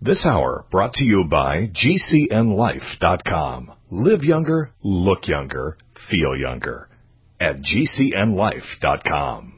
This hour brought to you by GCNLife.com. Live younger, look younger, feel younger. At GCNLife.com.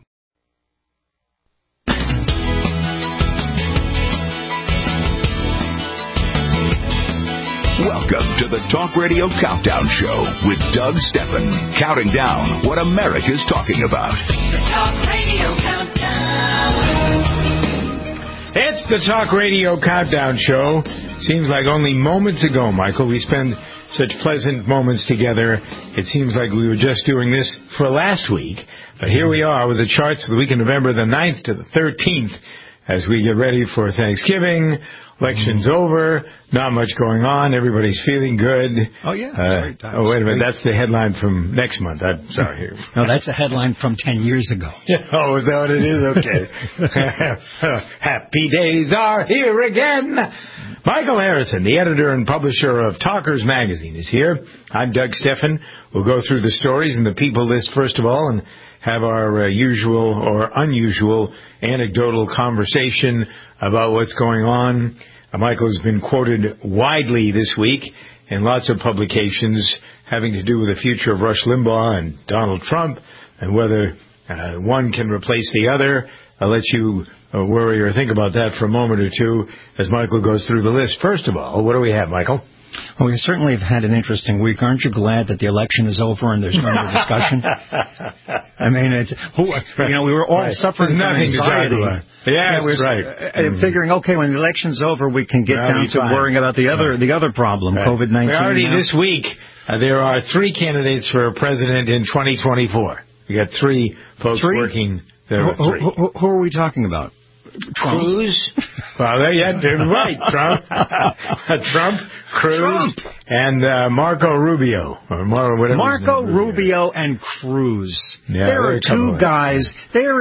Welcome to the Talk Radio Countdown Show with Doug Steffen, counting down what America's talking about. The Talk Radio Countdown. It's the Talk Radio Countdown Show. Seems like only moments ago, Michael, we spend such pleasant moments together. It seems like we were just doing this for last week. But here we are with the charts for the week of November the 9th to the 13th as we get ready for Thanksgiving. Election's over. Not much going on. Everybody's feeling good. Oh, yeah. Wait a minute. That's the headline from next month. I'm sorry. No, that's a headline from 10 years ago. Oh, is that what it is? Okay. Happy days are here again. Michael Harrison, the editor and publisher of Talkers Magazine, is here. I'm Doug Steffen. We'll go through the stories and the people list first of all and have our usual or unusual anecdotal conversation about what's going on. Michael's been quoted widely this week in lots of publications having to do with the future of Rush Limbaugh and Donald Trump and whether one can replace the other. I'll let you worry or think about that for a moment or two as Michael goes through the list. First of all, what do we have, Michael? Well, we certainly have had an interesting week. Aren't you glad that the election is over and there's no more discussion? I mean, we were all suffering from anxiety. Yes, figuring, okay, when the election's over, we can get down to worrying about the other problem, COVID-19. Already this week, there are 3 candidates for president in 2024. We got 3 folks working. Who are we talking about? Cruz. Well, right. Trump, Cruz, and Marco Rubio. Or Marco Rubio and Cruz. Yeah, there are two guys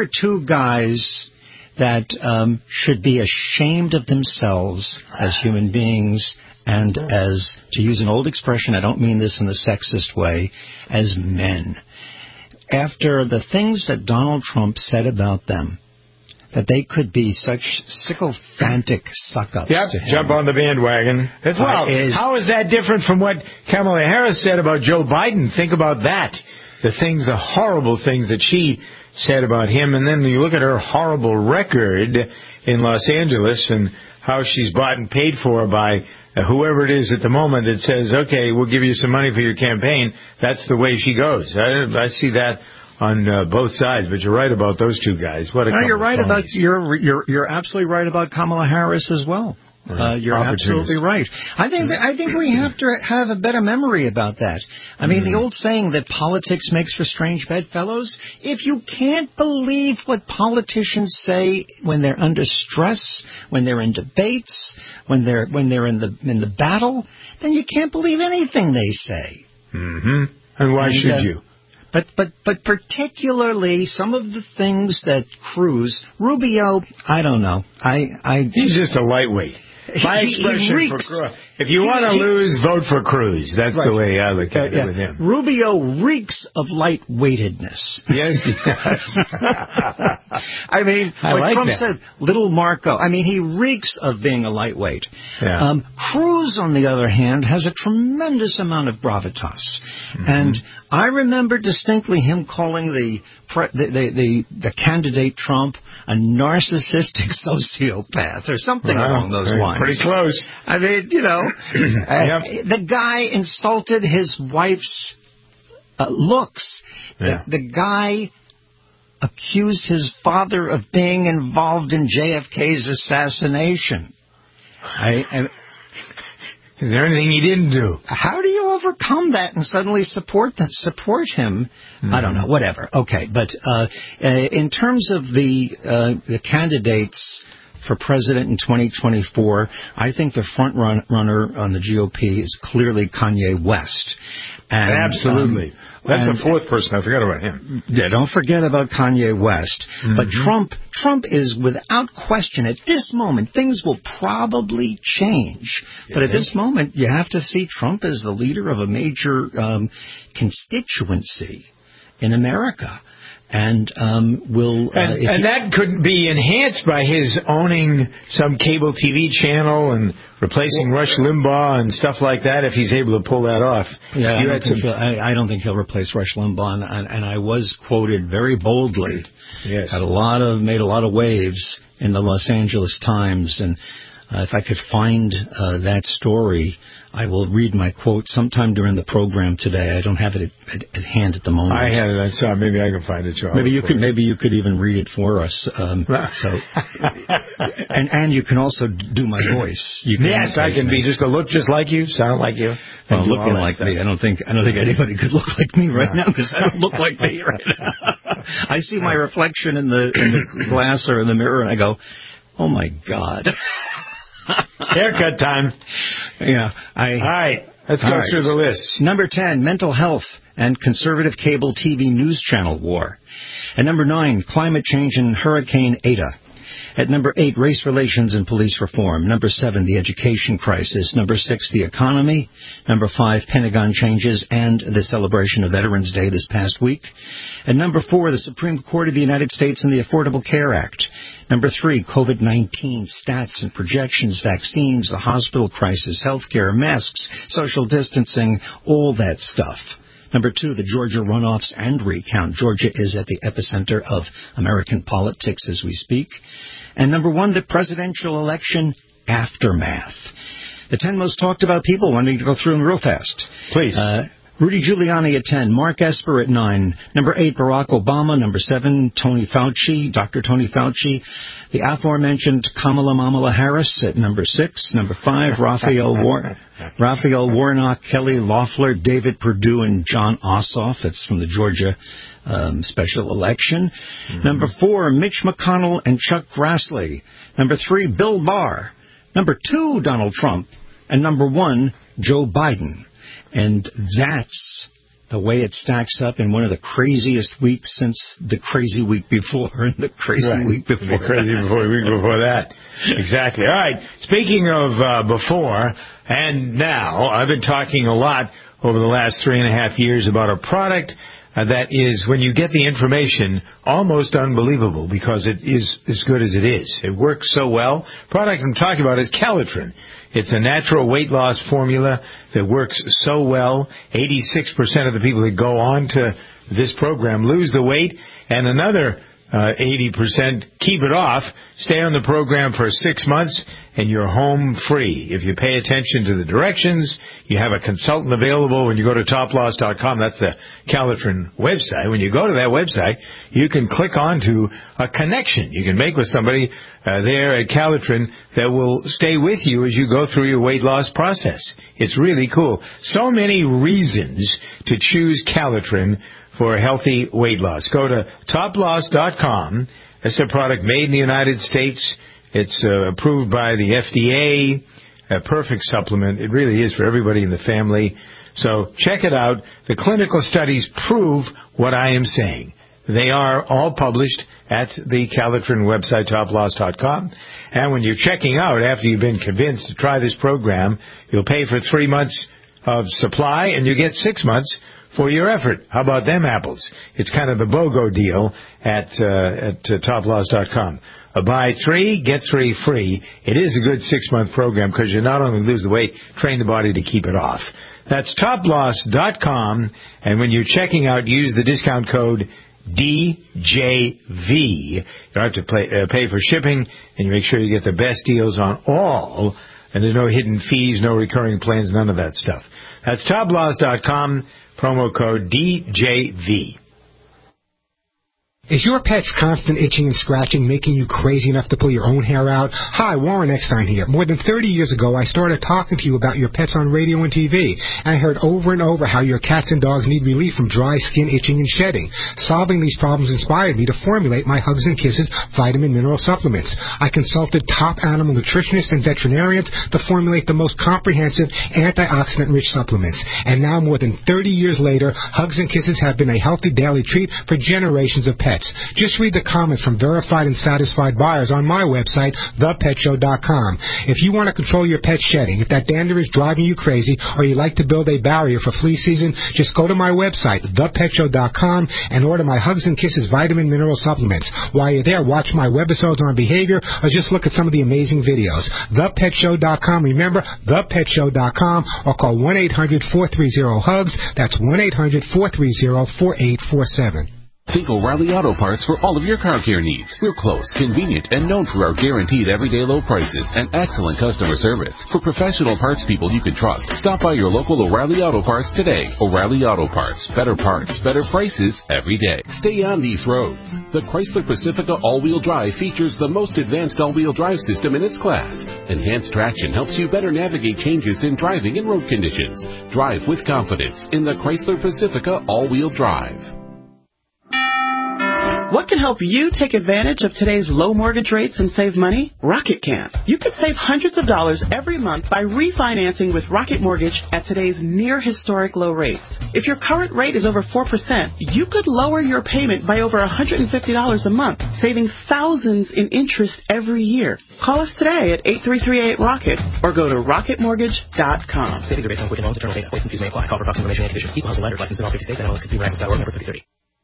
that should be ashamed of themselves as human beings and as, to use an old expression, I don't mean this in a sexist way, as men. After the things that Donald Trump said about them, that they could be such sycophantic suck-ups to him. Jump on the bandwagon. How is that different from what Kamala Harris said about Joe Biden? Think about that. The horrible things that she said about him, and then you look at her horrible record in Los Angeles and how she's bought and paid for by whoever it is at the moment that says, okay, we'll give you some money for your campaign. That's the way she goes. I see that on both sides, but you're right about those 2 guys. What a couple you're right of about you're absolutely right about Kamala Harris as well. You're absolutely right. I think we have to have a better memory about that. I mean, the old saying that politics makes for strange bedfellows. If you can't believe what politicians say when they're under stress, when they're in debates, when they're in the battle, then you can't believe anything they say. Mm-hmm. And why should you? But particularly some of the things that Rubio, I don't know. He's just a lightweight. My expression for Cruz. If you want to lose, vote for Cruz. That's the way I look at it with him. Rubio reeks of lightweightedness. Yes, he does. I mean, Trump said, little Marco. I mean, he reeks of being a lightweight. Yeah. Cruz, on the other hand, has a tremendous amount of gravitas. And I remember distinctly him calling the candidate Trump a narcissistic sociopath or something along those lines. Pretty close. I mean, the guy insulted his wife's looks. Yeah. The guy accused his father of being involved in JFK's assassination. Is there anything he didn't do? How do you overcome that and suddenly support him? I don't know. Whatever. Okay, but in terms of the candidates for president in 2024, I think the front runner on the GOP is clearly Kanye West. And, absolutely. That's the 4th person. I forgot about him. Yeah, don't forget about Kanye West. But Trump is without question, at this moment, things will probably change. But at this moment, you have to see Trump as the leader of a major constituency in America. And will and that could be enhanced by his owning some cable TV channel and replacing Rush Limbaugh and stuff like that. If he's able to pull that off, I don't think he'll replace Rush Limbaugh. And I was quoted very boldly. Yes, made a lot of waves in the Los Angeles Times, and if I could find that story, I will read my quote sometime during the program today. I don't have it at hand at the moment. I had it. I saw. Maybe I can find it. Maybe you could even read it for us. And you can also do my voice. Yes, I can be just like you, sound like you. Well, looking like stuff. Me, I don't think anybody could look like me right now because I don't look like me right now. I see my reflection in the glass or in the mirror, and I go, "Oh my God." Haircut time. Yeah. All right. Let's go through the list. Number 10, mental health and conservative cable TV news channel war. At number 9, climate change and Hurricane Eta. At number 8, race relations and police reform. Number 7, the education crisis. Number 6, the economy. Number 5, Pentagon changes and the celebration of Veterans Day this past week. At number 4, the Supreme Court of the United States and the Affordable Care Act. Number 3, COVID-19 stats and projections, vaccines, the hospital crisis, healthcare, masks, social distancing, all that stuff. Number 2, the Georgia runoffs and recount. Georgia is at the epicenter of American politics as we speak. And number 1, the presidential election aftermath. The 10 most talked about people. Wanting to go through them real fast. Please. Rudy Giuliani at 10, Mark Esper at 9, number 8, Barack Obama, number 7, Tony Fauci, Dr. Tony Fauci, the aforementioned Kamala Harris at number 6, number 5, Raphael Warnock, Kelly Loeffler, David Perdue, and John Ossoff. That's from the Georgia special election. Mm-hmm. Number 4, Mitch McConnell and Chuck Grassley. Number 3, Bill Barr. Number 2, Donald Trump. And number 1, Joe Biden. And that's the way it stacks up in one of the craziest weeks since the crazy week before and the crazy week before. The crazy week before that. Exactly. All right. Speaking of before and now, I've been talking a lot over the last 3.5 years about a product that is, when you get the information, almost unbelievable because it is as good as it is. It works so well. The product I'm talking about is Calitrin. It's a natural weight loss formula that works so well. 86% of the people that go on to this program lose the weight, and another 80% keep it off, stay on the program for 6 months, and you're home free. If you pay attention to the directions, you have a consultant available when you go to toploss.com. That's the Calitrin website. When you go to that website, you can click on to a connection you can make with somebody there at Calitrin that will stay with you as you go through your weight loss process. It's really cool. So many reasons to choose Calitrin for healthy weight loss. Go to toploss.com. It's a product made in the United States. It's approved by the FDA. A perfect supplement. It really is for everybody in the family. So check it out. The clinical studies prove what I am saying. They are all published at the Calitrin website, toploss.com. And when you're checking out, after you've been convinced to try this program, you'll pay for 3 months of supply, and you get 6 months for your effort. How about them apples? It's kind of the BOGO deal at toploss.com. Buy 3, get 3 free. It is a good 6-month program because you not only lose the weight, train the body to keep it off. That's toploss.com, and when you're checking out, use the discount code DJV. You don't have to pay for shipping, and you make sure you get the best deals on all, and there's no hidden fees, no recurring plans, none of that stuff. That's toploss.com, promo code DJV. Is your pet's constant itching and scratching making you crazy enough to pull your own hair out? Hi, Warren Eckstein here. More than 30 years ago, I started talking to you about your pets on radio and TV. I heard over and over how your cats and dogs need relief from dry skin, itching, and shedding. Solving these problems inspired me to formulate my Hugs and Kisses vitamin mineral supplements. I consulted top animal nutritionists and veterinarians to formulate the most comprehensive antioxidant-rich supplements. And now, more than 30 years later, Hugs and Kisses have been a healthy daily treat for generations of pets. pets. Just read the comments from verified and satisfied buyers on my website, thepetshow.com. If you want to control your pet's shedding, if that dander is driving you crazy, or you like to build a barrier for flea season, just go to my website, thepetshow.com, and order my Hugs and Kisses vitamin mineral supplements. While you're there, watch my webisodes on behavior, or just look at some of the amazing videos. Thepetshow.com. Remember, thepetshow.com, or call 1-800-430-HUGS. That's 1-800-430-4847. Think O'Reilly Auto Parts for all of your car care needs. We're close, convenient, and known for our guaranteed everyday low prices and excellent customer service. For professional parts people you can trust, stop by your local O'Reilly Auto Parts today. O'Reilly Auto Parts. Better parts, better prices every day. Stay on these roads. The Chrysler Pacifica all-wheel drive features the most advanced all-wheel drive system in its class. Enhanced traction helps you better navigate changes in driving and road conditions. Drive with confidence in the Chrysler Pacifica all-wheel drive. What can help you take advantage of today's low mortgage rates and save money? Rocket can. You could save hundreds of dollars every month by refinancing with Rocket Mortgage at today's near historic low rates. If your current rate is over 4%, you could lower your payment by over $150 a month, saving thousands in interest every year. Call us today at 8338-ROCKET or go to rocketmortgage.com. Savings are based on Quicken Loans, internal data. Points and fees may apply. Call for cost information and conditions. Equal housing lender. Licensed in all 50 states. NMLS-ConsumerAccess.org. Number 3030.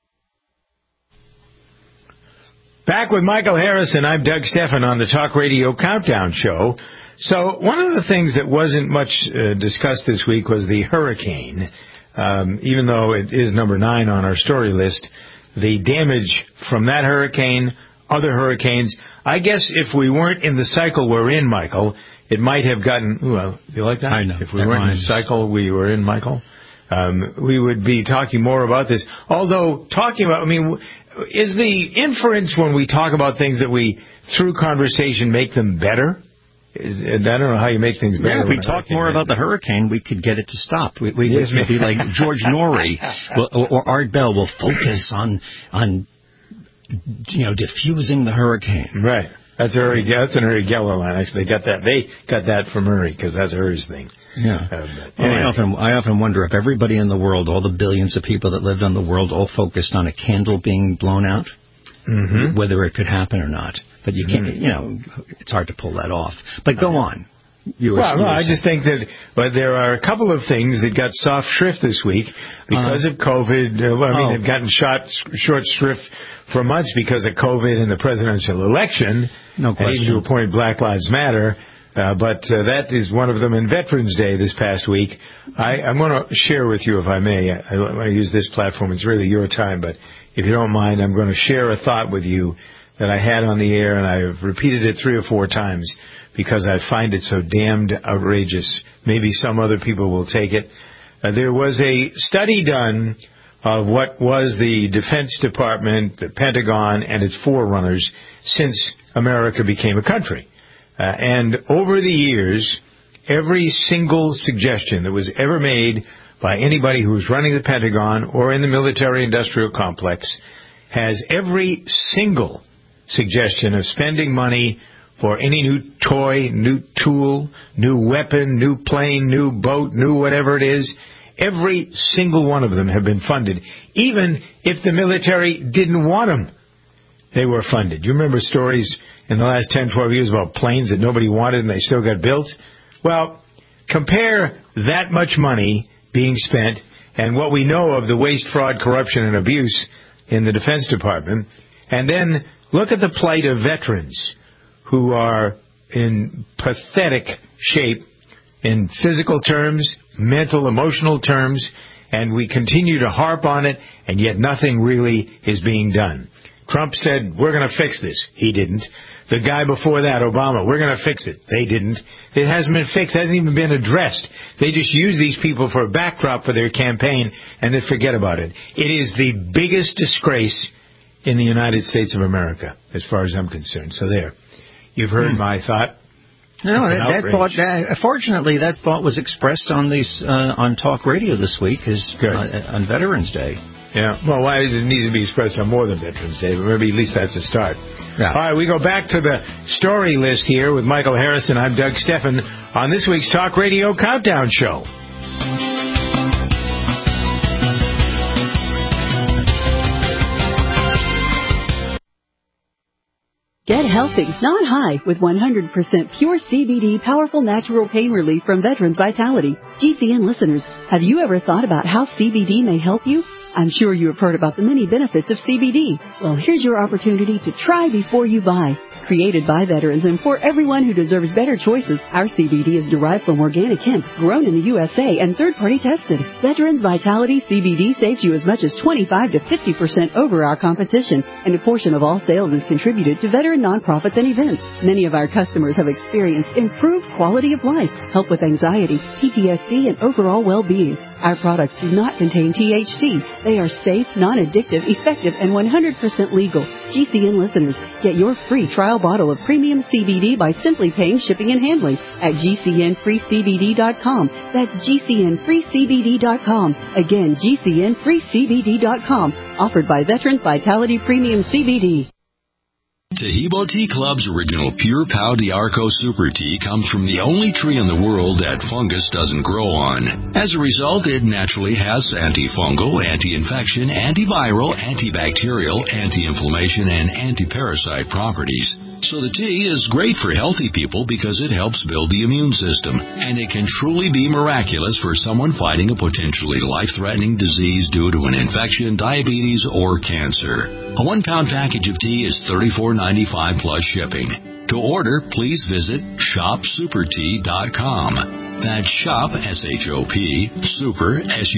Back with Michael Harrison, I'm Doug Stephan on the Talk Radio Countdown Show. So one of the things that wasn't much discussed this week was the hurricane. Even though it is number 9 on our story list, the damage from that hurricane, other hurricanes, I guess if we weren't in the cycle we're in, Michael, it might have gotten, well, you like that? I know. If we weren't in the cycle we were in, Michael, we would be talking more about this. Although, talking about, I mean, is the inference when we talk about things that we, through conversation, make them better? I don't know how you make things better. Yeah, if we talk more about the hurricane, we could get it to stop. We would be like George Norrie or Art Bell will focus on diffusing the hurricane. Right. That's an Uri Geller line. Actually, they got that from Uri because that's Uri's thing. Yeah. Anyway. I often wonder if everybody in the world, all the billions of people that lived on the world, all focused on a candle being blown out, whether it could happen or not. But you can't. It's hard to pull that off. But go on. I just think that there are a couple of things that got soft shrift this week because of COVID. They've gotten short shrift for months because of COVID and the presidential election. No question. And even to a point, Black Lives Matter. But that is one of them. And Veterans Day this past week, I'm going to share with you, if I may. I want to use this platform. It's really your time, but if you don't mind, I'm going to share a thought with you that I had on the air, and I've repeated it 3 or 4 times because I find it so damned outrageous. Maybe some other people will take it. There was a study done of what was the Defense Department, the Pentagon, and its forerunners since America became a country. And over the years, every single suggestion that was ever made by anybody who was running the Pentagon or in the military-industrial complex has every single suggestion of spending money for any new toy, new tool, new weapon, new plane, new boat, new whatever it is, every single one of them have been funded, even if the military didn't want them. They were funded. You remember stories in the last 10, 12 years about planes that nobody wanted and they still got built? Well, compare that much money being spent and what we know of the waste, fraud, corruption, and abuse in the Defense Department, and then look at the plight of veterans who are in pathetic shape in physical terms, mental, emotional terms, and we continue to harp on it, and yet nothing really is being done. Trump said, we're going to fix this. He didn't. The guy before that, Obama, we're going to fix it. They didn't. It hasn't been fixed. It hasn't even been addressed. They just use these people for a backdrop for their campaign, and they forget about it. It is the biggest disgrace in the United States of America, as far as I'm concerned. So there. You've heard my thought. No, that thought. Fortunately, that thought was expressed on on Talk Radio this week, on Veterans Day. Yeah. Well, why does it need to be expressed on more than Veterans Day? But maybe at least that's a start. Yeah. All right, we go back to the story list here with Michael Harrison. I'm Doug Stephan on this week's Talk Radio Countdown Show. Get healthy, not high, with 100% pure CBD powerful natural pain relief from Veterans Vitality. GCN listeners, have you ever thought about how CBD may help you? I'm sure you have heard about the many benefits of CBD. Well, here's your opportunity to try before you buy. Created by veterans and for everyone who deserves better choices, our CBD is derived from organic hemp, grown in the USA, and third-party tested. Veterans Vitality CBD saves you as much as 25 to 50% over our competition, and a portion of all sales is contributed to veteran nonprofits and events. Many of our customers have experienced improved quality of life, help with anxiety, PTSD, and overall well-being. Our products do not contain THC. They are safe, non-addictive, effective, and 100% legal. GCN listeners, get your free trial bottle of premium CBD by simply paying shipping and handling at GCNFreeCBD.com. That's GCNFreeCBD.com. Again, GCNFreeCBD.com. Offered by Veterans Vitality Premium CBD. Tahibo Tea Club's original Pure Pau d'Arco Super Tea comes from the only tree in the world that fungus doesn't grow on. As a result, it naturally has antifungal, anti-infection, antiviral, antibacterial, anti-inflammation, and anti-parasite properties. So the tea is great for healthy people because it helps build the immune system, and it can truly be miraculous for someone fighting a potentially life-threatening disease due to an infection, diabetes, or cancer. A 1-pound package of tea is $34.95 plus shipping. To order, please visit shopsupertea.com. That's shop, S-H-O-P, super,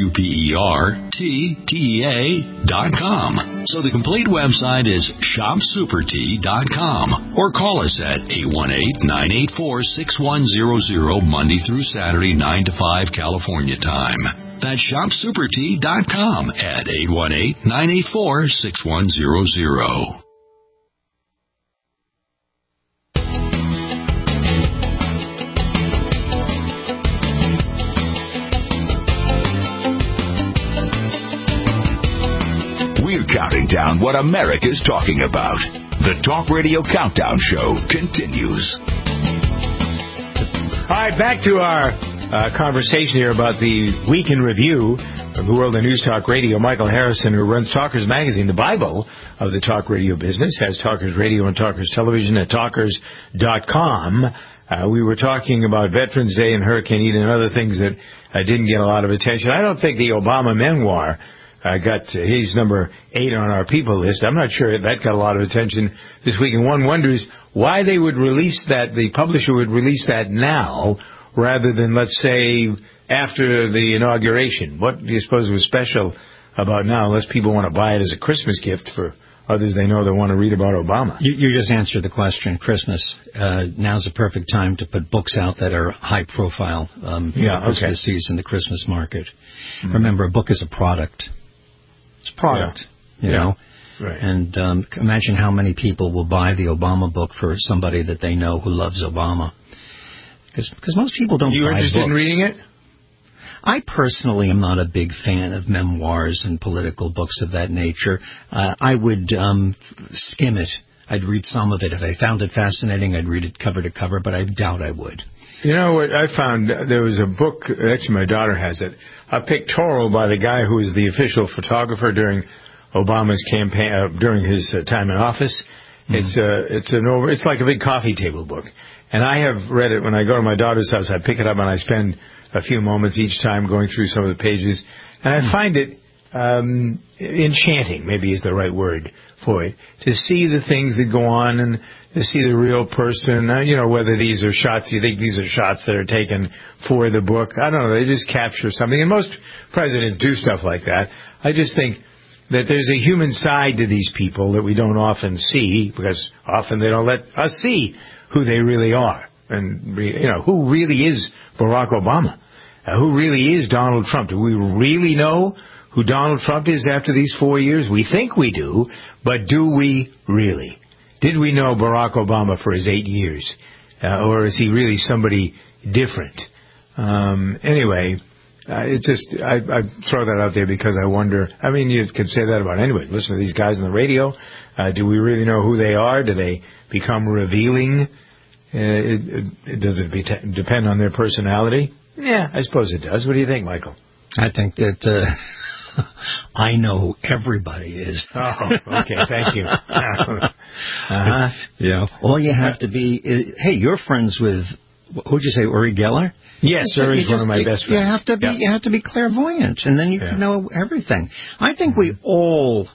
S-U-P-E-R-T-T-E-A.com. So the complete website is shopsupertea.com, or call us at 818-984-6100 Monday through Saturday, 9 to 5 California time. That's shopsupertea.com at 818-984-6100. Counting down what America's talking about. The Talk Radio Countdown Show continues. All right, back to our conversation here about the Week in Review of the World of News Talk Radio. Michael Harrison, who runs Talkers Magazine, the Bible of the talk radio business, has Talkers Radio and Talkers Television at talkers.com. We were talking about Veterans Day and Hurricane Ian and other things that didn't get a lot of attention. I don't think the Obama memoir he's number 8 on our people list. I'm not sure that got a lot of attention this week, and one wonders why they would release that, the publisher would release that now rather than, let's say, after the inauguration. What do you suppose was special about now, unless people want to buy it as a Christmas gift for others they know that want to read about Obama? You just answered the question. Christmas. Now's the perfect time to put books out that are high profile for Christmas season, the Christmas market. Mm-hmm. Remember, a book is a product. It's a product, you know. Right. And imagine how many people will buy the Obama book for somebody that they know who loves Obama. Because most people don't buy books. You interested in reading it? I personally am not a big fan of memoirs and political books of that nature. I would skim it. I'd read some of it. If I found it fascinating, I'd read it cover to cover, but I doubt I would. You know what I found? There was a book, actually my daughter has it, a pictorial by the guy who was the official photographer during Obama's campaign, during his time in office. Mm-hmm. It's like a big coffee table book. And I have read it when I go to my daughter's house. I pick it up and I spend a few moments each time going through some of the pages. And I find it enchanting, maybe is the right word for it, to see the things that go on and to see the real person, whether these are shots, you think these are shots that are taken for the book. I don't know, they just capture something. And most presidents do stuff like that. I just think that there's a human side to these people that we don't often see, because often they don't let us see who they really are. And, who really is Barack Obama? Who really is Donald Trump? Do we really know who Donald Trump is after these 4 years? We think we do, but do we really? Did we know Barack Obama for his 8 years? Or is he really somebody different? Anyway, I throw that out there because I wonder, you could say that about anybody. Listen to these guys on the radio. Do we really know who they are? Do they become revealing? Does it depend on their personality? Yeah, I suppose it does. What do you think, Michael? I think that I know who everybody is. Oh, okay. Thank you. All you have to be is, hey, you're friends with, who'd you say, Uri Geller? Yes, Uri's one of my best friends. You have to be clairvoyant, and then you can know everything. I think we all,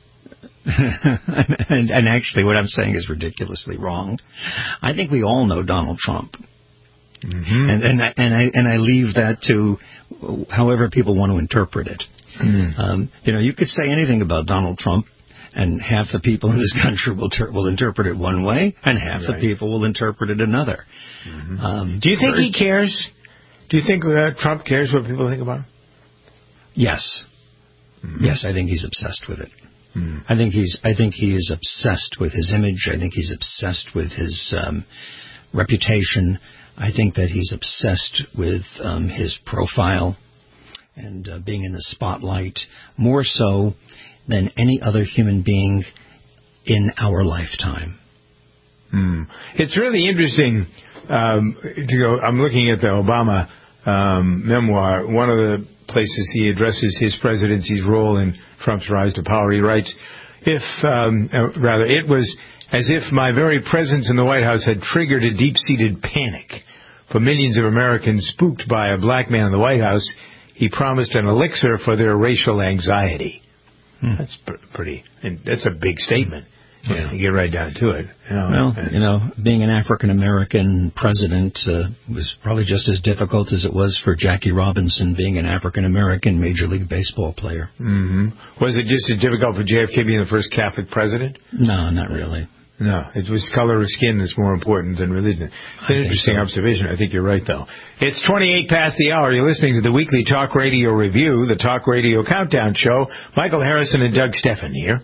and actually what I'm saying is ridiculously wrong. I think we all know Donald Trump. And I leave that to however people want to interpret it. You could say anything about Donald Trump, and half the people in this country will interpret it one way, and half the people will interpret it another. Do you think he cares? Do you think Trump cares what people think about him? Yes. Yes, I think he's obsessed with it. I think he is obsessed with his image. I think he's obsessed with his reputation. I think that he's obsessed with his profile and being in the spotlight more so than any other human being in our lifetime. It's really interesting to go. I'm looking at the Obama memoir. One of the places he addresses his presidency's role in Trump's rise to power, he writes, it was as if my very presence in the White House had triggered a deep-seated panic. For millions of Americans spooked by a black man in the White House, he promised an elixir for their racial anxiety. That's that's a big statement. You get right down to it. Being an African-American president was probably just as difficult as it was for Jackie Robinson being an African-American Major League Baseball player. Was it just as difficult for JFK being the first Catholic president? No, not really. No, it was color of skin that's more important than religion. It's an interesting observation. I think you're right, though. It's 28 past the hour. You're listening to the weekly Talk Radio Review, the Talk Radio Countdown Show. Michael Harrison and Doug Steffen here.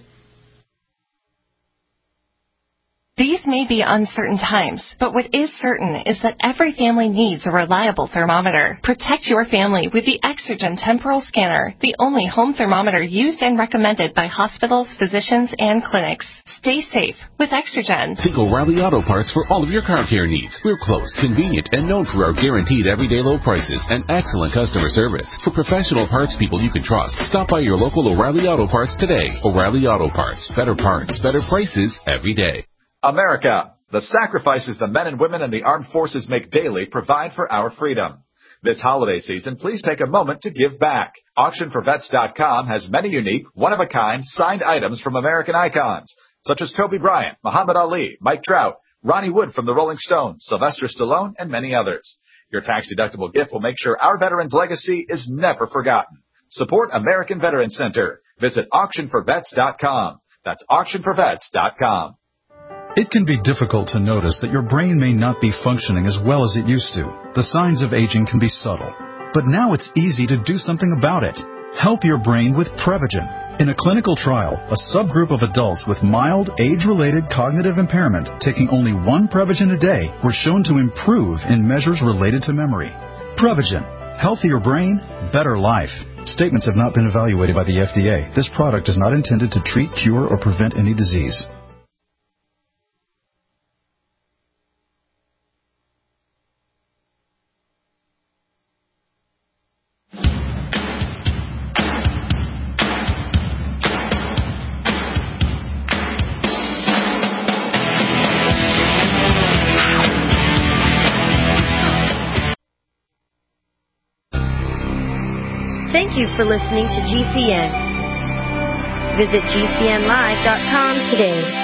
These may be uncertain times, but what is certain is that every family needs a reliable thermometer. Protect your family with the Exergen Temporal Scanner, the only home thermometer used and recommended by hospitals, physicians, and clinics. Stay safe with Exergen. Think O'Reilly Auto Parts for all of your car care needs. We're close, convenient, and known for our guaranteed everyday low prices and excellent customer service. For professional parts people you can trust, stop by your local O'Reilly Auto Parts today. O'Reilly Auto Parts. Better parts, better prices every day. America, the sacrifices the men and women in the armed forces make daily provide for our freedom. This holiday season, please take a moment to give back. AuctionForVets.com has many unique, one-of-a-kind, signed items from American icons, such as Kobe Bryant, Muhammad Ali, Mike Trout, Ronnie Wood from the Rolling Stones, Sylvester Stallone, and many others. Your tax-deductible gift will make sure our veterans' legacy is never forgotten. Support American Veterans Center. Visit AuctionForVets.com. That's AuctionForVets.com. It can be difficult to notice that your brain may not be functioning as well as it used to. The signs of aging can be subtle. But now it's easy to do something about it. Help your brain with Prevagen. In a clinical trial, a subgroup of adults with mild, age-related cognitive impairment taking only one Prevagen a day were shown to improve in measures related to memory. Prevagen. Healthier brain, better life. Statements have not been evaluated by the FDA. This product is not intended to treat, cure, or prevent any disease. Thank you for listening to GCN. Visit GCNlive.com today.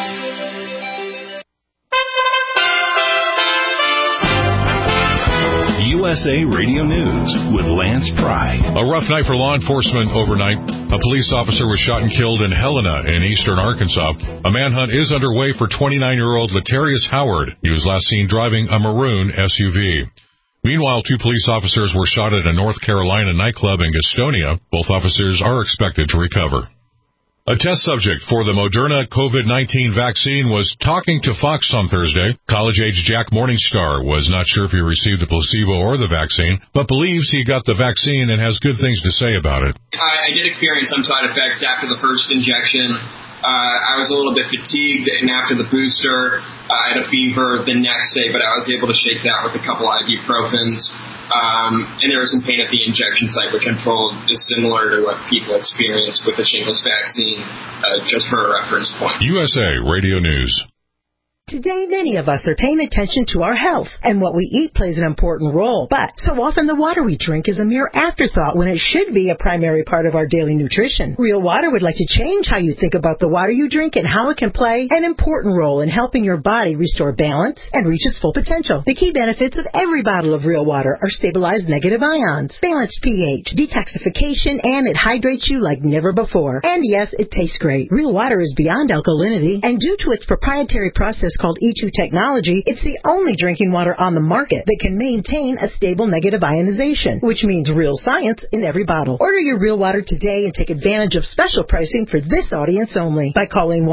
USA Radio News with Lance Pry. A rough night for law enforcement overnight. A police officer was shot and killed in Helena in eastern Arkansas. A manhunt is underway for 29-year-old Latarius Howard. He was last seen driving a maroon SUV. Meanwhile, 2 police officers were shot at a North Carolina nightclub in Gastonia. Both officers are expected to recover. A test subject for the Moderna COVID-19 vaccine was talking to Fox on Thursday. College-age Jack Morningstar was not sure if he received the placebo or the vaccine, but believes he got the vaccine and has good things to say about it. I did experience some side effects after the first injection. I was a little bit fatigued, and after the booster, I had a fever the next day, but I was able to shake that with a couple ibuprofens. and there was some pain at the injection site, which I'm told is similar to what people experience with the shingles vaccine, just for a reference point. USA Radio News. Today, many of us are paying attention to our health, and what we eat plays an important role. But so often the water we drink is a mere afterthought when it should be a primary part of our daily nutrition. Real Water would like to change how you think about the water you drink and how it can play an important role in helping your body restore balance and reach its full potential. The key benefits of every bottle of Real Water are stabilized negative ions, balanced pH, detoxification, and it hydrates you like never before. And yes, it tastes great. Real Water is beyond alkalinity, and due to its proprietary process called E2 technology, it's the only drinking water on the market that can maintain a stable negative ionization, which means real science in every bottle. Order your Real Water today and take advantage of special pricing for this audience only by calling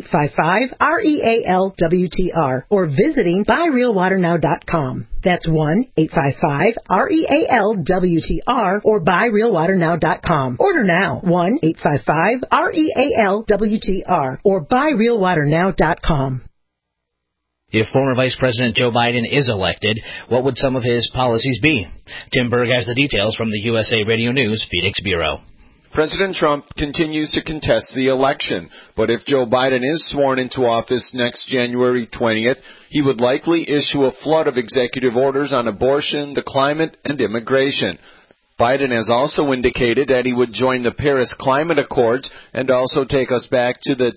1-855-REAL-WTR or visiting buyrealwaternow.com. That's 1-855-REAL-WTR or buyrealwaternow.com. Order now, 1-855-REAL-WTR or buyrealwaternow.com. If former Vice President Joe Biden is elected, what would some of his policies be? Tim Berg has the details from the USA Radio News Phoenix Bureau. President Trump continues to contest the election, but if Joe Biden is sworn into office next January 20th, he would likely issue a flood of executive orders on abortion, the climate, and immigration. Biden has also indicated that he would join the Paris Climate Accords and also take us back to the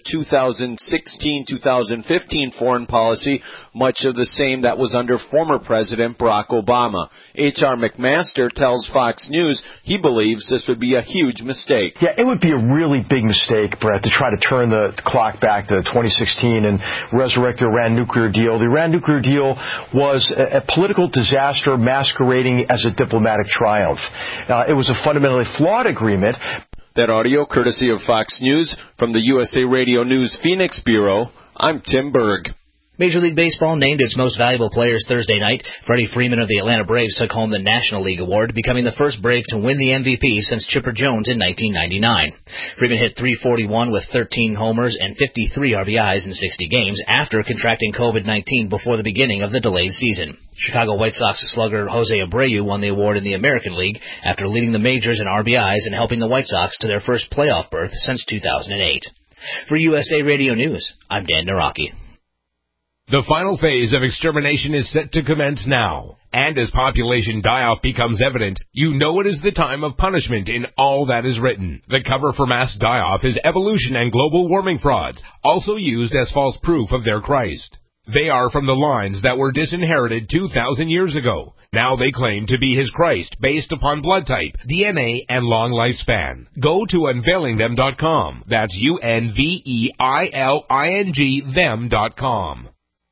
2016-2015 foreign policy, much of the same that was under former President Barack Obama. H.R. McMaster tells Fox News he believes this would be a huge mistake. Yeah, it would be a really big mistake, Brett, to try to turn the clock back to 2016 and resurrect the Iran nuclear deal. The Iran nuclear deal was a political disaster masquerading as a diplomatic triumph. It was a fundamentally flawed agreement. That audio courtesy of Fox News. From the USA Radio News Phoenix Bureau, I'm Tim Berg. Major League Baseball named its most valuable players Thursday night. Freddie Freeman of the Atlanta Braves took home the National League Award, becoming the first Brave to win the MVP since Chipper Jones in 1999. Freeman hit .341 with 13 homers and 53 RBIs in 60 games after contracting COVID-19 before the beginning of the delayed season. Chicago White Sox slugger Jose Abreu won the award in the American League after leading the majors in RBIs and helping the White Sox to their first playoff berth since 2008. For USA Radio News, I'm Dan Naraki. The final phase of extermination is set to commence now. And as population die-off becomes evident, you know it is the time of punishment in all that is written. The cover for mass die-off is evolution and global warming frauds, also used as false proof of their Christ. They are from the lines that were disinherited 2,000 years ago. Now they claim to be his Christ based upon blood type, DNA, and long lifespan. Go to unveilingthem.com. That's UNVEILING them.com.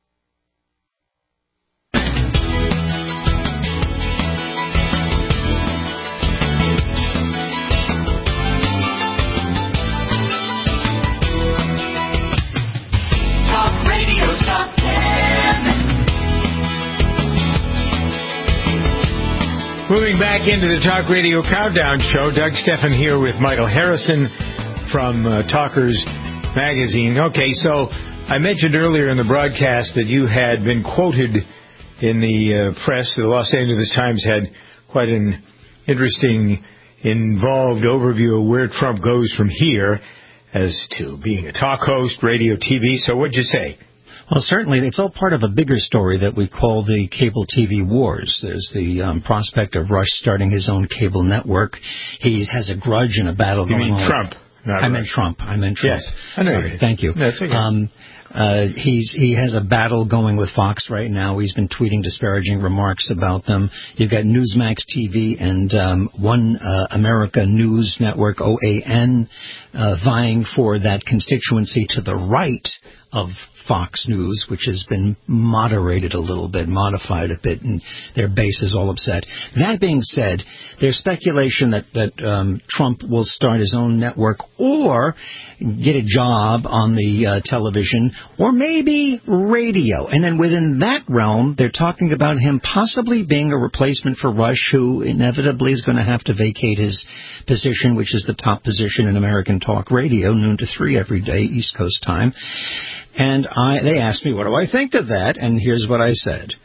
Moving back into the Talk Radio Countdown Show, Doug Stephan here with Michael Harrison from Talkers Magazine. Okay, so I mentioned earlier in the broadcast that you had been quoted in the press. The Los Angeles Times had quite an interesting, involved overview of where Trump goes from here as to being a talk host, radio, TV. So what'd you say? Well, certainly, it's all part of a bigger story that we call the cable TV wars. There's the prospect of Rush starting his own cable network. He has a grudge and a battle going on. You mean Trump? I meant Trump. Yes. Sorry, thank you. That's okay. He has a battle going with Fox right now. He's been tweeting disparaging remarks about them. You've got Newsmax TV and One America News Network, OAN, vying for that constituency to the right of Fox News, which has been moderated a little bit, modified a bit, and their base is all upset. That being said, there's speculation that Trump will start his own network or get a job on the television or maybe radio. And then within that realm, they're talking about him possibly being a replacement for Rush, who inevitably is going to have to vacate his position, which is the top position in American talk radio, noon to 3 every day, East Coast time. And they asked me, what do I think of that? And here's what I said.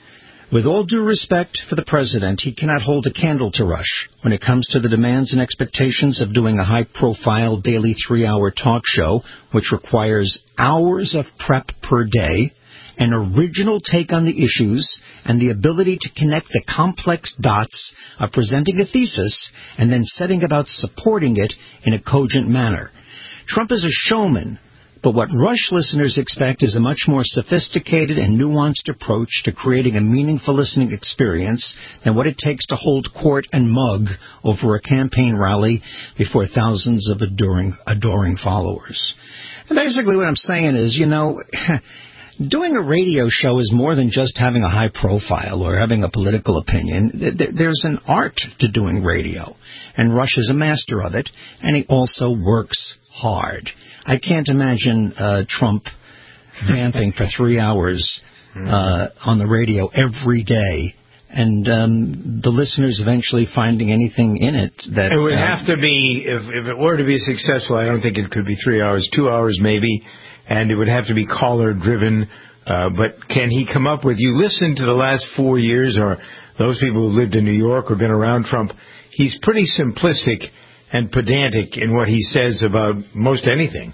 With all due respect for the president, he cannot hold a candle to Rush when it comes to the demands and expectations of doing a high-profile daily 3-hour talk show, which requires hours of prep per day, an original take on the issues, and the ability to connect the complex dots of presenting a thesis and then setting about supporting it in a cogent manner. Trump is a showman, but what Rush listeners expect is a much more sophisticated and nuanced approach to creating a meaningful listening experience than what it takes to hold court and mug over a campaign rally before thousands of adoring followers. And basically what I'm saying is, doing a radio show is more than just having a high profile or having a political opinion. There's an art to doing radio, and Rush is a master of it, and he also works hard. I can't imagine Trump vamping for 3 hours on the radio every day, and the listeners eventually finding anything in it that... It would have to be, if it were to be successful, I don't think it could be 3 hours, 2 hours maybe, and it would have to be caller-driven. But can he come up with... You listen to the last 4 years, or those people who lived in New York or been around Trump, he's pretty simplistic and pedantic in what he says about most anything.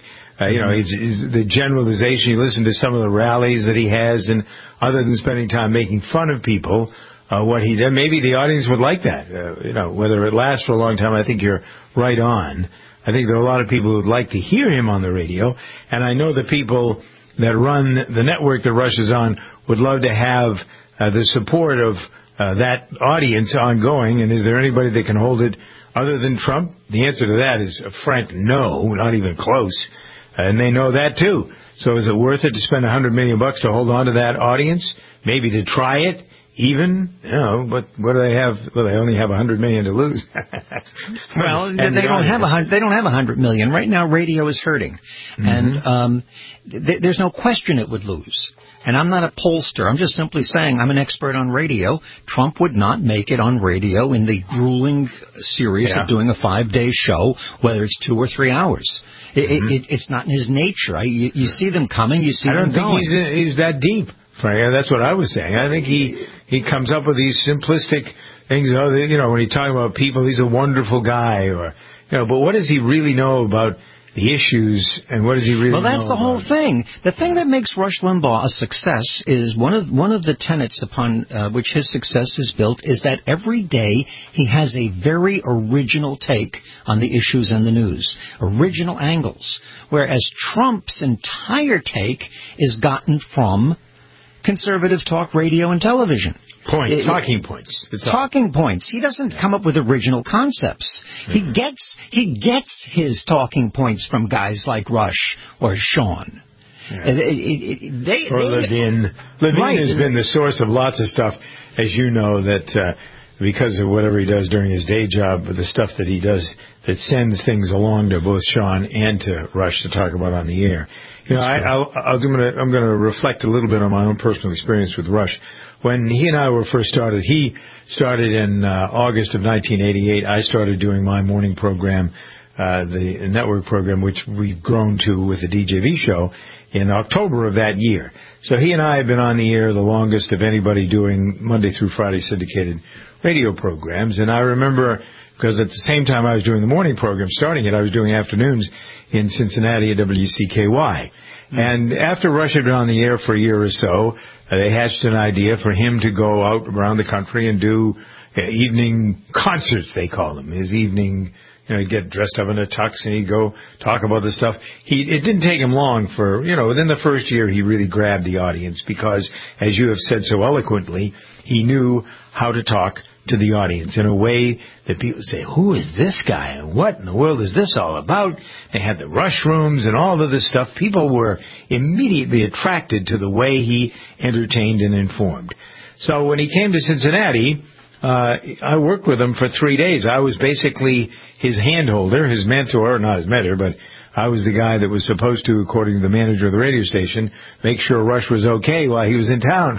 The generalization, you listen to some of the rallies that he has, and other than spending time making fun of people, what he did, maybe the audience would like that. Whether it lasts for a long time, I think you're right on. I think there are a lot of people who would like to hear him on the radio, and I know the people that run the network that Rush is on would love to have the support of that audience ongoing. And is there anybody that can hold it other than Trump? The answer to that is a frank no, not even close. And they know that too. So is it worth it to spend $100 million to hold on to that audience? Maybe to try it even? But what do they have? Well, they only have $100 million to lose. Well, they don't have $100 million. Right now, radio is hurting. Mm-hmm. And there's no question it would lose. And I'm not a pollster. I'm just simply saying I'm an expert on radio. Trump would not make it on radio in the grueling series of doing a 5-day show, whether it's 2 or 3 hours. It's not in his nature. You see them coming, you see them going. I don't think he's that deep, Frank. That's what I was saying. I think he comes up with these simplistic things. When he talks about people, he's a wonderful guy, but what does he really know about the issues, and what does he really know? Well, that's the whole thing. The thing that makes Rush Limbaugh a success is one of the tenets upon which his success is built is that every day he has a very original take on the issues and the news, original angles, whereas Trump's entire take is gotten from conservative talk radio and television. Talking points. Talking points. He doesn't come up with original concepts. Mm-hmm. He gets his talking points from guys like Rush or Sean. Yeah. Or Levin. Levin has been the source of lots of stuff, as you know, that because of whatever he does during his day job, the stuff that he does that sends things along to both Sean and to Rush to talk about on the air. I'm going to reflect a little bit on my own personal experience with Rush. When he and I were first started, he started in August of 1988. I started doing my morning program, the network program, which we've grown to with the DJV show, in October of that year. So he and I have been on the air the longest of anybody doing Monday through Friday syndicated radio programs. And I remember, because at the same time I was doing the morning program, starting it, I was doing afternoons in Cincinnati at WCKY. And after Rush had been on the air for a year or so, they hatched an idea for him to go out around the country and do evening concerts, they call them. His evening, he'd get dressed up in a tux and he'd go talk about the stuff. It didn't take him long for, within the first year he really grabbed the audience because, as you have said so eloquently, he knew how to talk to the audience in a way that people say, who is this guy and what in the world is this all about? They had the Rush rooms and all of this stuff. People were immediately attracted to the way he entertained and informed. So when he came to Cincinnati, I worked with him for 3 days. I was basically his handholder, his mentor, not his mentor, but I was the guy that was supposed to, according to the manager of the radio station, make sure Rush was okay while he was in town.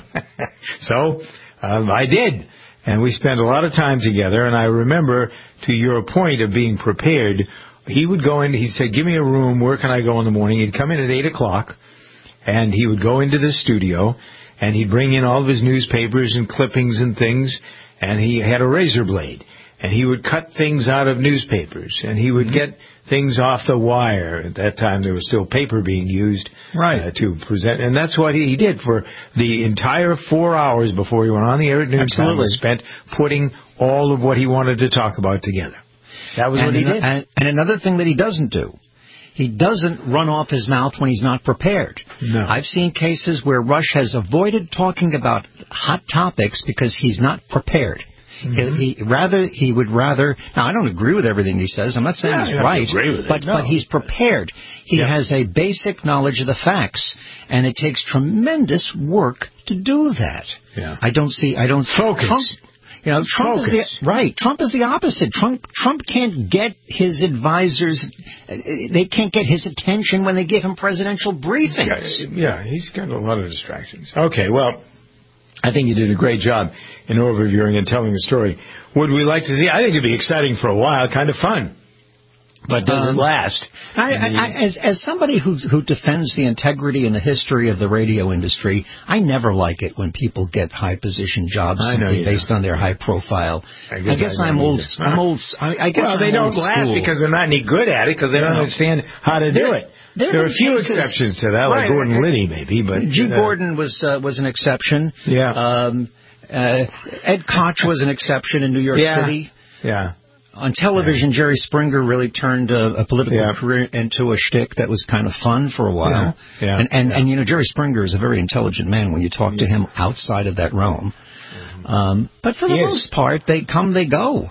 So I did. And we spent a lot of time together, and I remember, to your point of being prepared, he would go in, he said, give me a room, where can I go in the morning? He'd come in at 8 o'clock, and he would go into the studio, and he'd bring in all of his newspapers and clippings and things, and he had a razor blade, and he would cut things out of newspapers, and he would get things off the wire. At that time, there was still paper being used to present, and that's what he did for the entire 4 hours before he went on the air at noontime. Was spent putting all of what he wanted to talk about together. That was what he did. And another thing that he doesn't do, he doesn't run off his mouth when he's not prepared. No. I've seen cases where Rush has avoided talking about hot topics because he's not prepared. He would rather. Now, I don't agree with everything he says. I'm not saying he's right, but he's prepared. He has a basic knowledge of the facts, and it takes tremendous work to do that. Yeah. I don't focus. Trump is the opposite. Trump can't get his advisors. They can't get his attention when they give him presidential briefings. Yeah, he's got a lot of distractions. Okay, well, I think you did a great job in overviewing and telling the story. Would we like to see? I think it'd be exciting for a while, kind of fun. But does it last? As somebody who defends the integrity and the history of the radio industry, I never like it when people get high position jobs simply based on their high profile. I guess I'm old. Well, they don't last because they're not any good at it because they don't understand how to do it. There are a few exceptions to that, like Gordon Liddy, maybe. But G. Gordon was an exception. Yeah. Ed Koch was an exception in New York City. Yeah. On television, Jerry Springer really turned a political career into a shtick that was kind of fun for a while. Yeah. And Jerry Springer is a very intelligent man when you talk to him outside of that realm. But for the most part, they come, they go.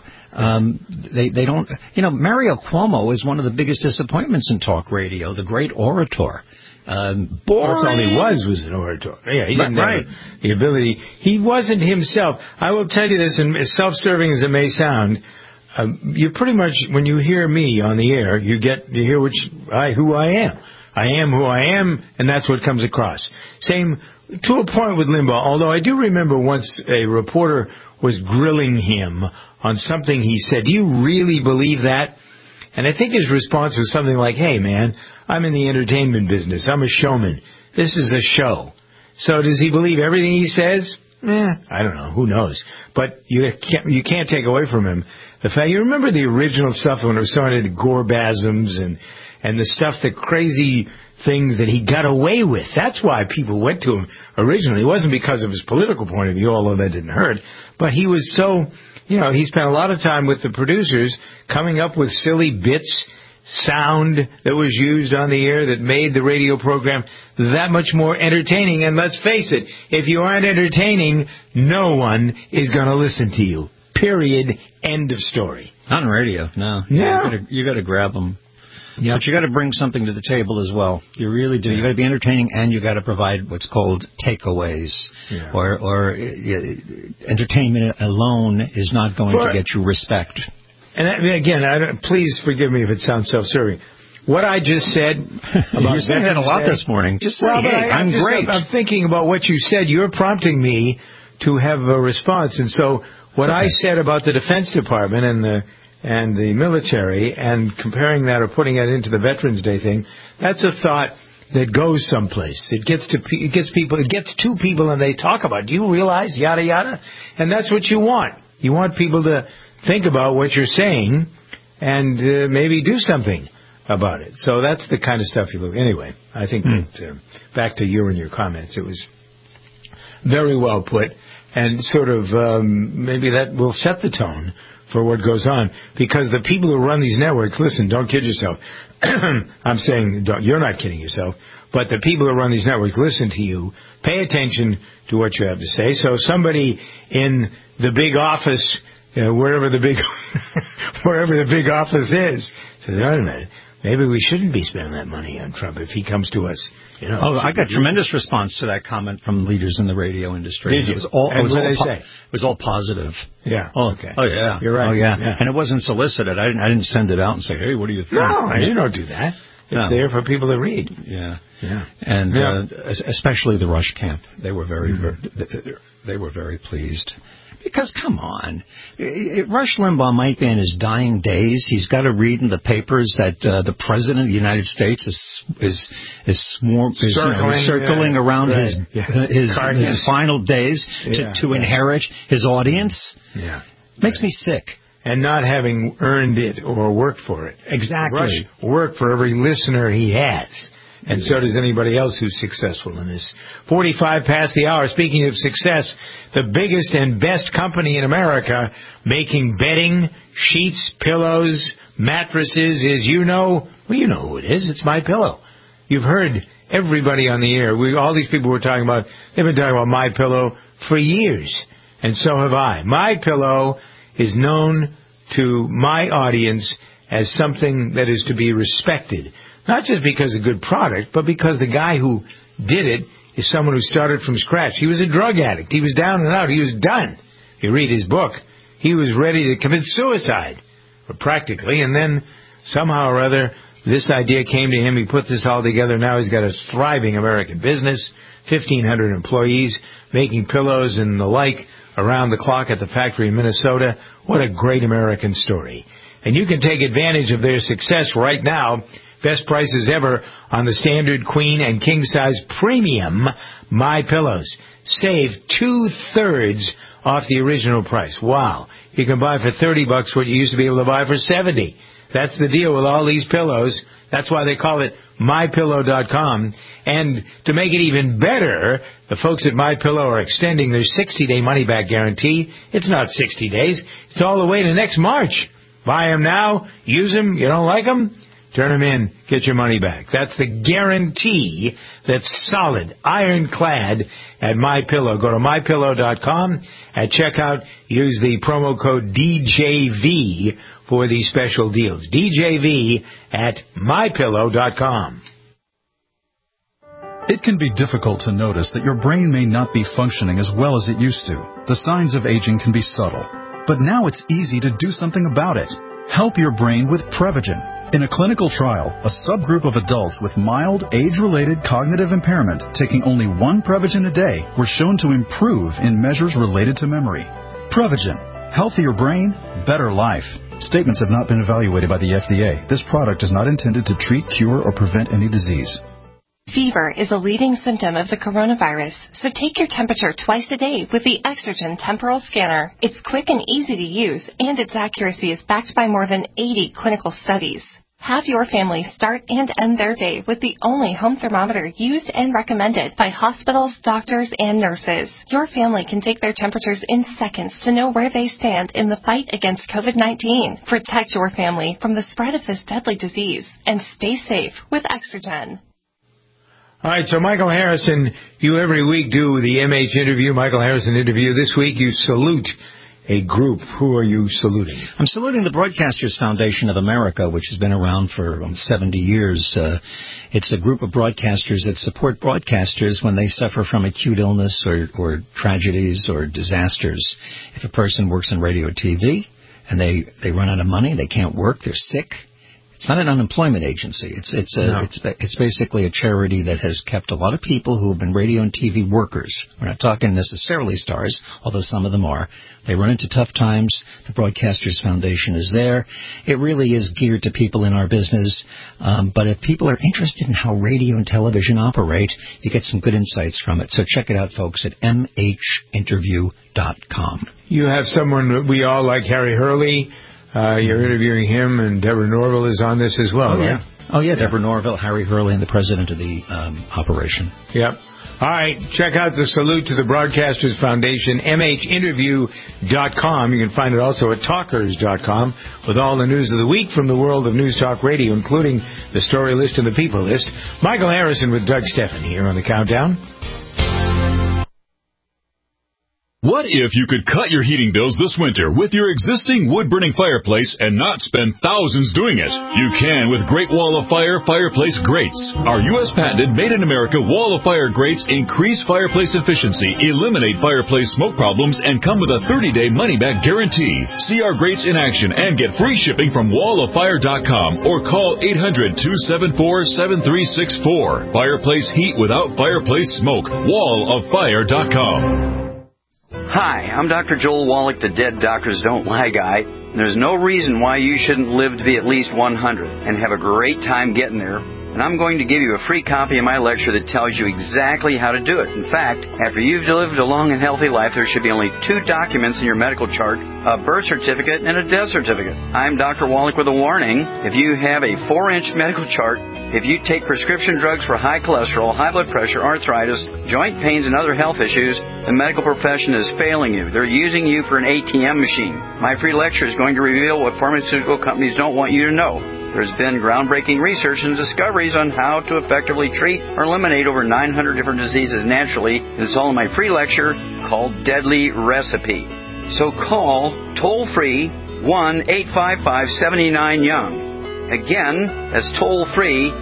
They don't. Mario Cuomo is one of the biggest disappointments in talk radio. The great orator. That's all he was an orator. Yeah, he didn't have the ability. He wasn't himself. I will tell you this, and as self-serving as it may sound, you pretty much, when you hear me on the air, you hear who I am. I am who I am, and that's what comes across. Same to a point with Limbaugh, although I do remember once a reporter was grilling him on something he said. Do you really believe that? And I think his response was something like, hey, man, I'm in the entertainment business. I'm a showman. This is a show. So does he believe everything he says? I don't know. Who knows? But you can't take away from him the fact. You remember the original stuff when it was started, the Gorbasms and the stuff, the crazy things that he got away with. That's why people went to him originally. It wasn't because of his political point of view, although that didn't hurt. But he was so, he spent a lot of time with the producers coming up with silly bits, sound that was used on the air that made the radio program that much more entertaining. And let's face it, if you aren't entertaining, no one is going to listen to you. Period. End of story. On radio, no. Yeah. You got to grab them. Yeah. But you got to bring something to the table as well. You really do. You got to be entertaining, and you got to provide what's called takeaways. Yeah. Or entertainment alone is not going to get you respect. And again, please forgive me if it sounds self-serving. What I just said about you're saying that a lot this morning. Just say, I'm great. I'm thinking about what you said. You're prompting me to have a response, and so what I said about the Defense Department and the military, and comparing that or putting it into the Veterans Day thing, that's a thought that goes someplace. It gets to people, and they talk about it. Do you realize yada yada? And that's what you want. You want people to think about what you're saying and maybe do something about it. So that's the kind of stuff you look. Anyway, I think that, back to you and your comments, it was very well put, and sort of maybe that will set the tone for what goes on, because the people who run these networks, listen, don't kid yourself. I'm saying you're not kidding yourself, but the people who run these networks listen to you, pay attention to what you have to say. So somebody in the big office, wherever the big office is, says, wait a minute, maybe we shouldn't be spending that money on Trump if he comes to us. I got tremendous response to that comment from leaders in the radio industry. Did you? What did they say? It was all positive. Yeah. Oh, okay. Oh, yeah. You're right. Oh, yeah. And it wasn't solicited. I didn't send it out and say, hey, what do you think? No, you don't do that. It's there for people to read. Yeah. Yeah. And especially the Rush camp. They were very, they were very pleased. Because, come on, Rush Limbaugh might be in his dying days. He's got to read in the papers that the President of the United States is circling around his final days to inherit his audience. Yeah. Makes me sick. And not having earned it or worked for it. Exactly. Rush worked for every listener he has. And so does anybody else who's successful in this. 45 past the hour. Speaking of success, the biggest and best company in America making bedding, sheets, pillows, mattresses is, you know who it is. It's MyPillow. You've heard everybody on the air. All these people we're talking about, they've been talking about MyPillow for years. And so have I. MyPillow is known to my audience as something that is to be respected. Not just because of good product, but because the guy who did it is someone who started from scratch. He was a drug addict. He was down and out. He was done. If you read his book, he was ready to commit suicide, practically. And then somehow or other, this idea came to him. He put this all together. Now he's got a thriving American business, 1,500 employees, making pillows and the like around the clock at the factory in Minnesota. What a great American story. And you can take advantage of their success right now. Best prices ever on the standard, queen, and king-size premium MyPillows. Save 2/3 off the original price. Wow. You can buy for $30 what you used to be able to buy for $70. That's the deal with all these pillows. That's why they call it MyPillow.com. And to make it even better, the folks at MyPillow are extending their 60-day money-back guarantee. It's not 60 days. It's all the way to next March. Buy them now. Use them. You don't like them? Turn them in, get your money back. That's the guarantee that's solid, ironclad at MyPillow. Go to MyPillow.com. At checkout, use the promo code DJV for these special deals. DJV at MyPillow.com. It can be difficult to notice that your brain may not be functioning as well as it used to. The signs of aging can be subtle. But now it's easy to do something about it. Help your brain with Prevagen. In a clinical trial, a subgroup of adults with mild age-related cognitive impairment taking only one Prevagen a day were shown to improve in measures related to memory. Prevagen. Healthier brain, better life. Statements have not been evaluated by the FDA. This product is not intended to treat, cure, or prevent any disease. Fever is a leading symptom of the coronavirus, so take your temperature twice a day with the Exergen Temporal Scanner. It's quick and easy to use, and its accuracy is backed by more than 80 clinical studies. Have your family start and end their day with the only home thermometer used and recommended by hospitals, doctors, and nurses. Your family can take their temperatures in seconds to know where they stand in the fight against COVID-19. Protect your family from the spread of this deadly disease and stay safe with Exergen. All right, so Michael Harrison, you every week do the MH interview, Michael Harrison interview. This week you salute a group. Who are you saluting? I'm saluting the Broadcasters Foundation of America, which has been around for 70 years. It's a group of broadcasters that support broadcasters when they suffer from acute illness or tragedies or disasters. If a person works in radio or TV and they run out of money, they can't work, they're sick, it's not an unemployment agency. It's basically a charity that has kept a lot of people who have been radio and TV workers. We're not talking necessarily stars, although some of them are. They run into tough times. The Broadcasters Foundation is there. It really is geared to people in our business. But if people are interested in how radio and television operate, you get some good insights from it. So check it out, folks, at mhinterview.com. You have someone that we all like, Harry Hurley. You're interviewing him, and Deborah Norville is on this as well, right? Yeah, Deborah Norville, Harry Hurley, and the president of the operation. Yep. All right, check out the salute to the Broadcasters Foundation, mhinterview.com. You can find it also at talkers.com with all the news of the week from the world of News Talk Radio, including the story list and the people list. Michael Harrison with Doug Steffen here on the Countdown. What if you could cut your heating bills this winter with your existing wood-burning fireplace and not spend thousands doing it? You can with Great Wall of Fire fireplace grates. Our U.S. patented made-in-America Wall of Fire grates increase fireplace efficiency, eliminate fireplace smoke problems, and come with a 30-day money-back guarantee. See our grates in action and get free shipping from walloffire.com or call 800-274-7364. Fireplace heat without fireplace smoke. walloffire.com. Hi, I'm Dr. Joel Wallach, the Dead Doctors Don't Lie guy. There's no reason why you shouldn't live to be at least 100 and have a great time getting there. And I'm going to give you a free copy of my lecture that tells you exactly how to do it. In fact, after you've lived a long and healthy life, there should be only 2 documents in your medical chart, a birth certificate and a death certificate. I'm Dr. Wallach with a warning. If you have a 4-inch medical chart, if you take prescription drugs for high cholesterol, high blood pressure, arthritis, joint pains, and other health issues, the medical profession is failing you. They're using you for an ATM machine. My free lecture is going to reveal what pharmaceutical companies don't want you to know. There's been groundbreaking research and discoveries on how to effectively treat or eliminate over 900 different diseases naturally. And it's all in my free lecture called Deadly Recipe. So call toll-free 1-855-79-YOUNG. Again, that's toll-free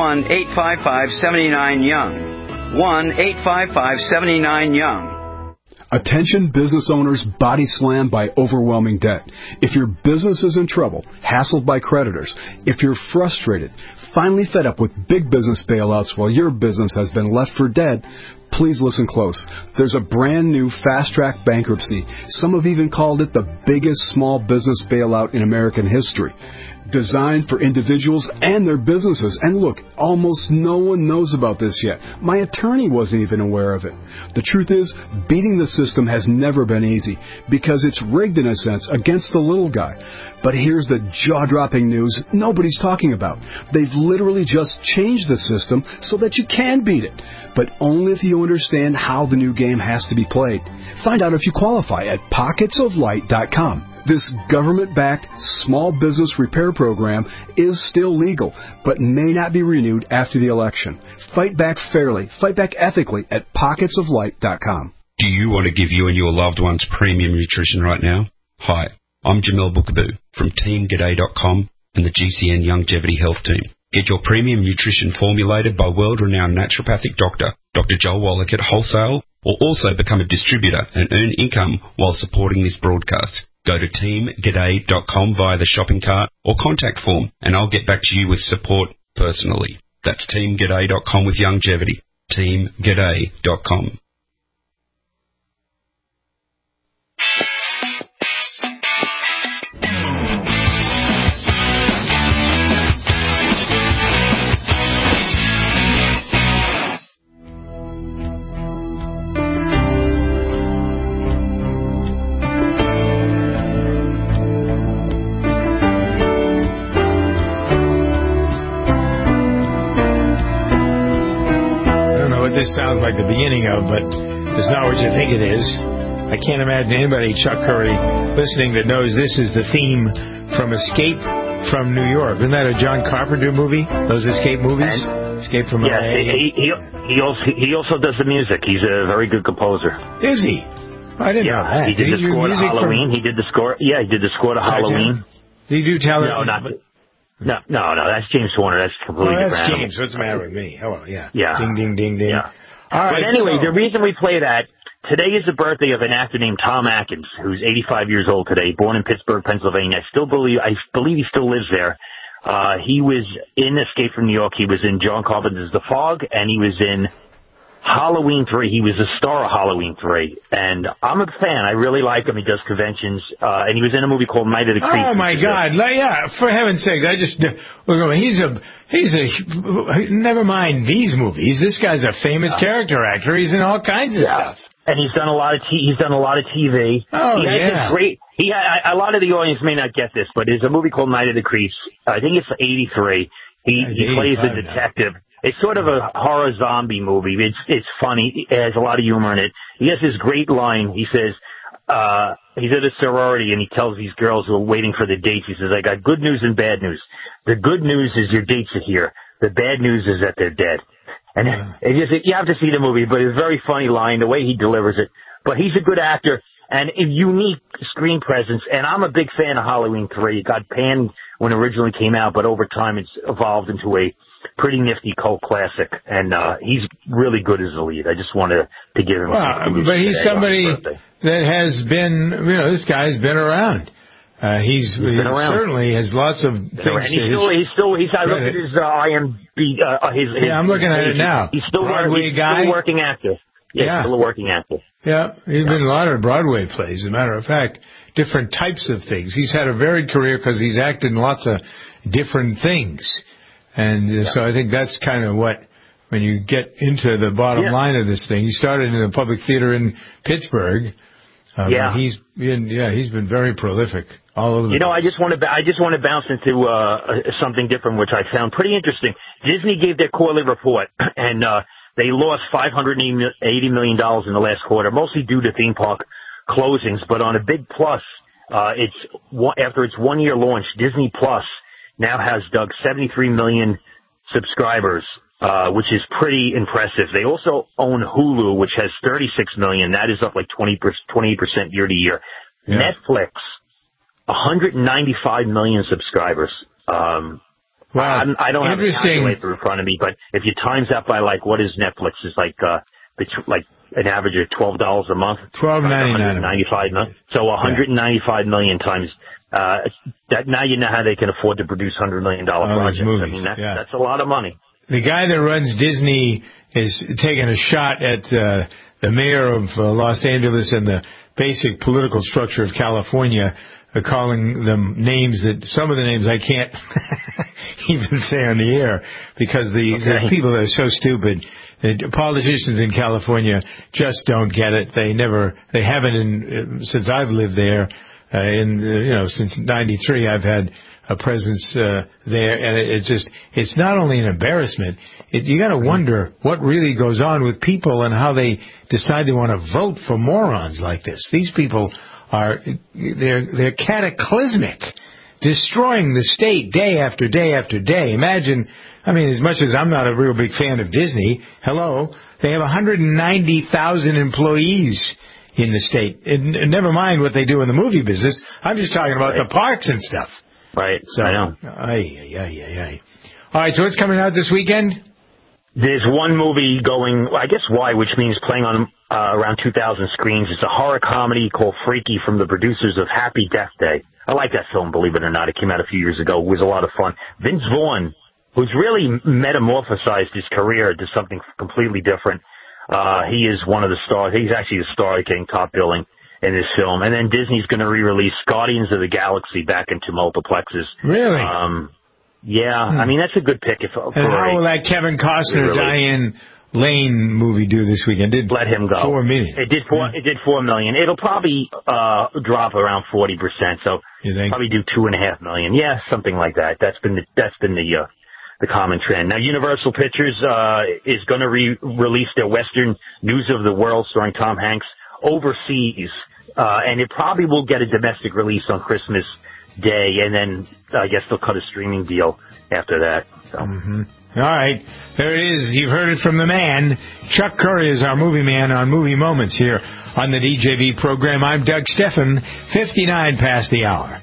1-855-79-YOUNG. 1-855-79-YOUNG. Attention business owners body slammed by overwhelming debt. If your business is in trouble, hassled by creditors, if you're frustrated, finally fed up with big business bailouts while your business has been left for dead, please listen close. There's a brand new fast-track bankruptcy. Some have even called it the biggest small business bailout in American history. Designed for individuals and their businesses. And look, almost no one knows about this yet. My attorney wasn't even aware of it. The truth is, beating the system has never been easy because it's rigged in a sense against the little guy. But here's the jaw-dropping news nobody's talking about. They've literally just changed the system so that you can beat it, but only if you understand how the new game has to be played. Find out if you qualify at pocketsoflight.com. This government-backed small business repair program is still legal, but may not be renewed after the election. Fight back fairly, fight back ethically at pocketsoflight.com. Do you want to give you and your loved ones premium nutrition right now? Hi, I'm Jamel Bookaboo from TeamGaday.com and the GCN Longevity Health Team. Get your premium nutrition formulated by world-renowned naturopathic doctor, Dr. Joel Wallach at wholesale, or also become a distributor and earn income while supporting this broadcast. Go to teamgaday.com via the shopping cart or contact form, and I'll get back to you with support personally. That's teamgaday.com with longevity. teamgaday.com. This sounds like the beginning of, but it's not what you think it is. I can't imagine anybody, Chuck Curry, listening that knows this is the theme from Escape from New York. Isn't that a John Carpenter movie? Those escape movies? Escape from LA? He also does the music. He's a very good composer. Is he? I didn't know that. He did the score to Halloween. He did the score. Yeah, he did the score to Halloween. Did you do Taylor? No, that's James Horner. That's completely different. That's James. What's the matter with me? Hello, yeah. Yeah. Ding, ding, ding, ding. Yeah. All right. But anyway, the reason we play that, today is the birthday of an actor named Tom Atkins, who's 85 years old today, born in Pittsburgh, Pennsylvania. I believe he still lives there. He was in Escape from New York. He was in John Carpenter's The Fog, and he was in Halloween 3. He was a star of Halloween 3. And I'm a fan. I really like him. He does conventions. And he was in a movie called Night of the Creeps. Oh, my God. Yeah, for heaven's sake. Never mind these movies. This guy's a famous character actor. He's in all kinds of stuff. And he's done a lot of TV. Oh, yeah. A lot of the audience may not get this, but there's a movie called Night of the Creeps. I think it's 83. He plays the detective. Now. It's sort of a horror zombie movie. It's funny. It has a lot of humor in it. He has this great line. He says, he's at a sorority and he tells these girls who are waiting for the dates, he says, I got good news and bad news. The good news is your dates are here. The bad news is that they're dead. And you have to see the movie, but it's a very funny line, the way he delivers it. But he's a good actor and a unique screen presence. And I'm a big fan of Halloween 3. It got panned when it originally came out, but over time it's evolved into a pretty nifty cult classic, and he's really good as a lead. I just wanted to give him but he's somebody that has been, this guy's been around. He certainly has lots of things. And I looked at his IMDb. I'm looking at it now. He's still a working actor. Yeah, still a working actor. Yeah, he's been in a lot of Broadway plays, as a matter of fact, different types of things. He's had a varied career because he's acted in lots of different things. And so I think that's kind of what, when you get into the bottom line of this thing, he started in the public theater in Pittsburgh. He's been very prolific all over the place. I just want to bounce into something different, which I found pretty interesting. Disney gave their quarterly report, and they lost $580 million in the last quarter, mostly due to theme park closings. But on a big plus, after its 1-year launch, Disney Plus now has, Doug, 73 million subscribers, which is pretty impressive. They also own Hulu, which has 36 million. That is up like 28% year to year. Yeah. Netflix, 195 million subscribers. Wow. I don't have a calculator in front of me, but if you times that by what is Netflix? It's like an average of $12 a month. $12.99. So 195 million times. That now you know how they can afford to produce $100 million projects. I mean, that's a lot of money. The guy that runs Disney is taking a shot at the mayor of Los Angeles and the basic political structure of California, calling them names that some of the names I can't even say on the air because the people that are so stupid. The politicians in California just don't get it. They haven't since I've lived there. Since '93, I've had a presence there, and it's not only an embarrassment. You got to wonder what really goes on with people and how they decide they want to vote for morons like this. These people they're cataclysmic, destroying the state day after day after day. Imagine. I mean, as much as I'm not a real big fan of Disney, they have 190,000 employees in the state. And never mind what they do in the movie business. I'm just talking about the parks and stuff. Right. So, I know. All right, so what's coming out this weekend? There's one movie going, I guess which means playing on around 2,000 screens. It's a horror comedy called Freaky from the producers of Happy Death Day. I like that film, believe it or not. It came out a few years ago. It was a lot of fun. Vince Vaughn, who's really metamorphosized his career into something completely different. He is one of the stars. He's actually the star getting top billing in this film. And then Disney's going to re-release Guardians of the Galaxy back into multiplexes. Really? I mean, that's a good pick. And how will that Kevin Costner, Diane Lane movie do this weekend? Let him go. $4 million. It did $4 million. It'll probably drop around 40%. So probably do $2.5 million. Yeah, something like that. That's been the common trend. Now, Universal Pictures is going to release their Western News of the World starring Tom Hanks overseas, and it probably will get a domestic release on Christmas Day, and then I guess they'll cut a streaming deal after that. So. Mm-hmm. All right, there it is. You've heard it from the man. Chuck Curry is our movie man on Movie Moments here on the DJV program. I'm Doug Steffen, 59 past the hour.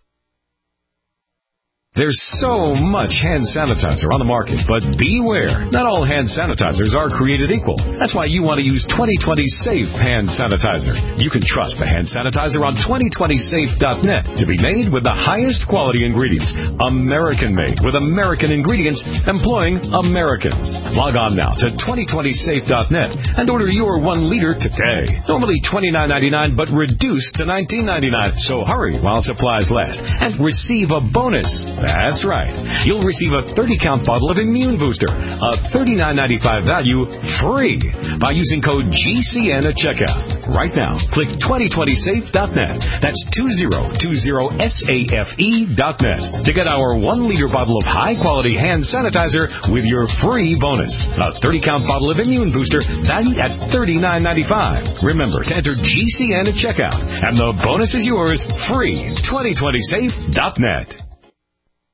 There's so much hand sanitizer on the market, but beware. Not all hand sanitizers are created equal. That's why you want to use 2020 Safe Hand Sanitizer. You can trust the hand sanitizer on 2020safe.net to be made with the highest quality ingredients. American-made with American ingredients employing Americans. Log on now to 2020safe.net and order your 1 liter today. Normally $29.99, but reduced to $19.99. So hurry while supplies last and receive a bonus. That's right. You'll receive a 30-count bottle of Immune Booster, a $39.95 value, free by using code GCN at checkout. Right now, click 2020safe.net. That's 2020safe.net to get our 1-liter bottle of high-quality hand sanitizer with your free bonus. A 30-count bottle of Immune Booster valued at $39.95. Remember to enter GCN at checkout, and the bonus is yours, free. 2020safe.net.